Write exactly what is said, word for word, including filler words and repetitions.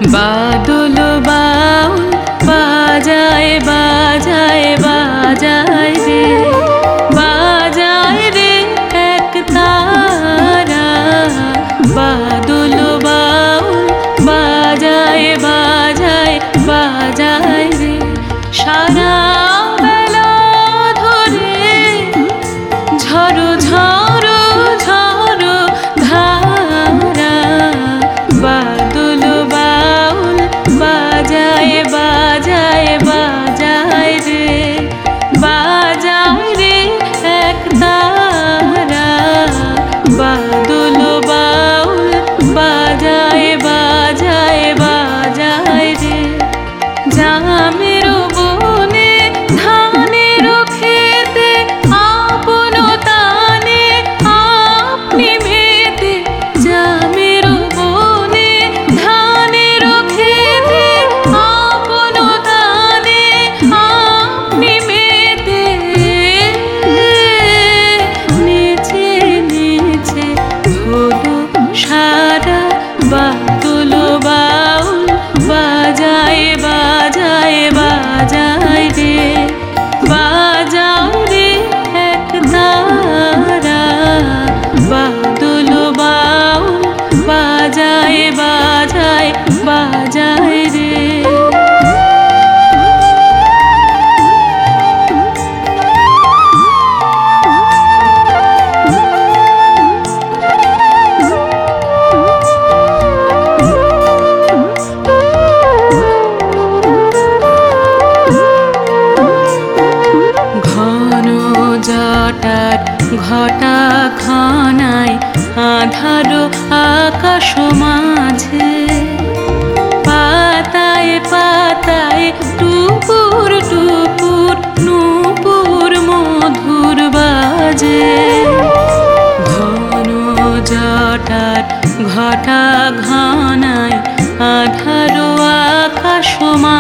বাদল বাউল বাজায় বাজায় বাজায় রে, বাজায় রে এক তারা। বাদল বাউল বাজায় বাজায় বাজায় রে, সারা বেলা ধরে ঝড়ো ঝড়ো ঝড়ো ধারা। বাদল বাউল বাজায় বাজায় বাজায় রে, বাজায় রে এক তারা। বাদল বাউল বাজায় বাজায় বাজায় রে, জামের বনে ধানের খেতে আপন তানে আপনি মেতে। জামের বনে ধানের খেতে আপন তানে আপনি মেতে। নেচে নেচে হলো সারা, বাদল বাউল বাজায় বাজায় বাজায় রে, বাজায় রে এক তারা। বাদল বাউল বাজায় বাজায় বাজায় রে। ঘন জটার ঘটা ঘনায় আধার আকাশ মাঝে, পাতায় পাতায় টুপুর টুপুর নূপুর মধুর বাজে। ঘন জটার ঘটা ঘনায় আধার আকাশ